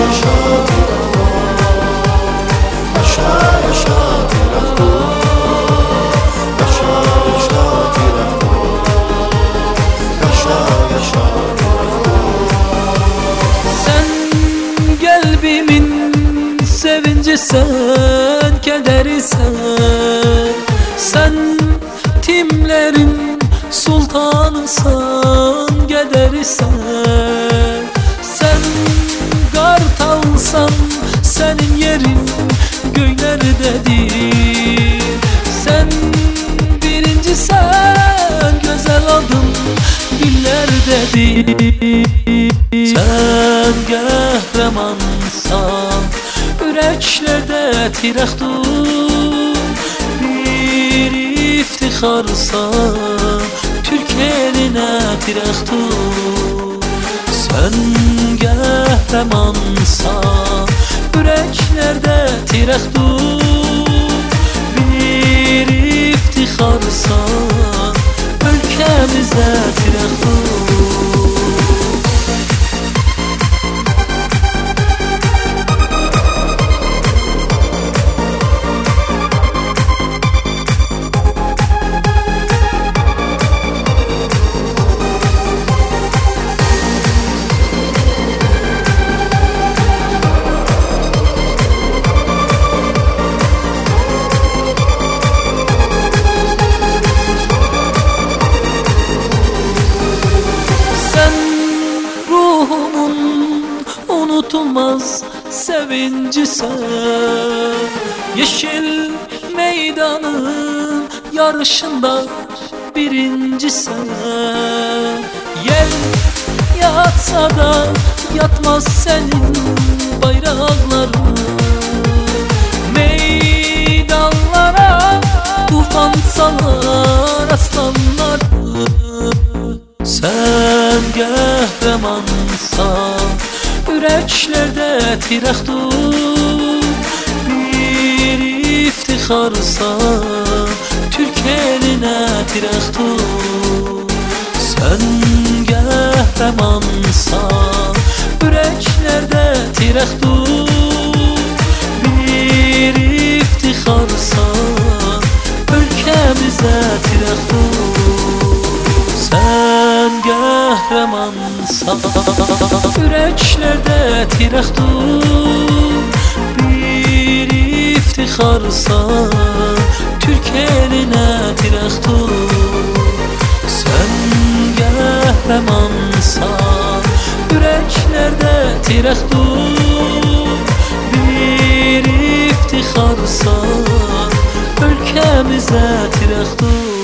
Sen kederi sen timlerin sultanısan, gederi sen kartalsan, senin yerin göylerdedir. Sen birinci, sen güzel adın dillerdedir. Sen qəhrəmansan, ürəklərdə tirəxdur, bir iftixarsan, Türk elinə tirəxdur. Sən qəhrəmansan, ürəklərdə tirəxdur, bir iftixarsan, ölkəmizə tirəxdur. Unutulmaz sevinci sen, yeşil meydanın yarışında birinci sen. Yer yatsa da yatmaz senin bayrakların, meydanlara tufan salar aslanlar. Sen qəhrəmansan, ürəklərdə tirəxdur, bir iftixarsan, Türk elinə tirəxdur. Sən qəhrəmansan, ürəklərdə tirəxdur, bir iftixarsan, ölkəmizə tirəxdur. Sən qəhrəmansan, ürəklərdə tirəxdur, bir iftixarsan, Türk elinə tirəxdur. Sən qəhrəmansan, ürəklərdə tirəxdur, bir iftixarsan, ölkəmizə tirəxdur.